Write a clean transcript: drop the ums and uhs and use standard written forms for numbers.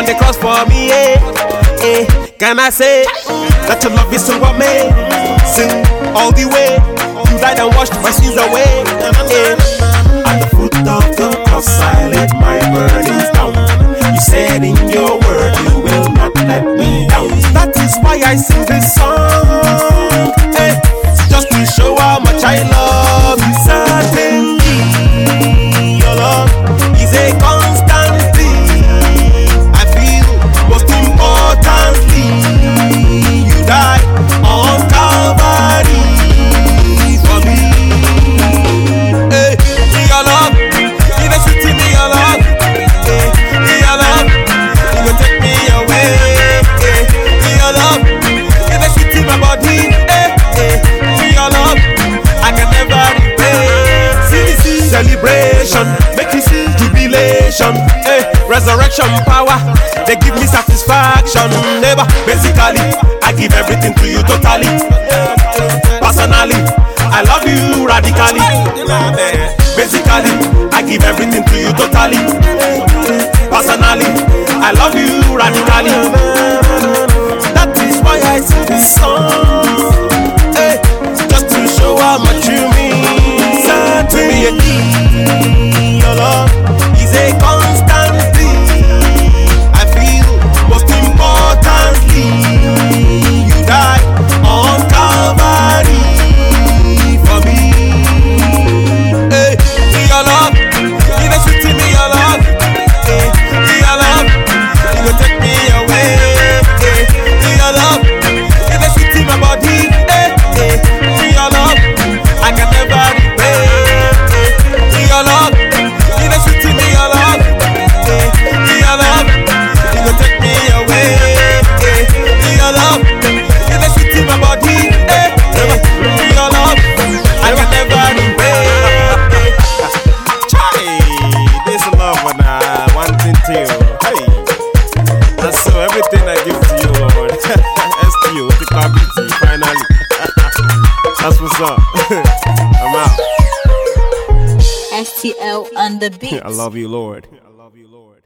the cross for me, Can I say that your love is so amazing all the way? You died and washed my sins away, At the foot of the cross I laid my burdens down. You said in your word you will not let me down. That is why I sing this song, just to show how much I love you. Certainly, your love is a constant thing. I feel most importantly, you died on Calvary for me. Your love, you dey sweet me, your love. Your love, you go take me away. Your love, you dey sweet in my body. Your love, I can never repay. See, celebration, make me see jubilation. Resurrection power, they give me satisfaction. Never, basically, I give everything to you totally. Personally, I love you radically. Basically, I give everything to you totally. Personally, I love you radically. That is why I sing this song, just to show how much you mean to me. Your love is a constant thing. I feel most importantly, you died on Calvary for me. Your love, you dey sweet me, your love. Your love, you go take me away. Your love, you dey sweet in my body. Your love, I can never repay. Your love, you dey sweet me, your love. Your love, you go take me away. Your love, you dey sweet in my body. Your love, I can never repay. This love and one thing to you. Hey, and so everything I give to you, Lord. STU, the finally. That's what's up. I'm out. STL on the beat. I love you, Lord. I love you, Lord.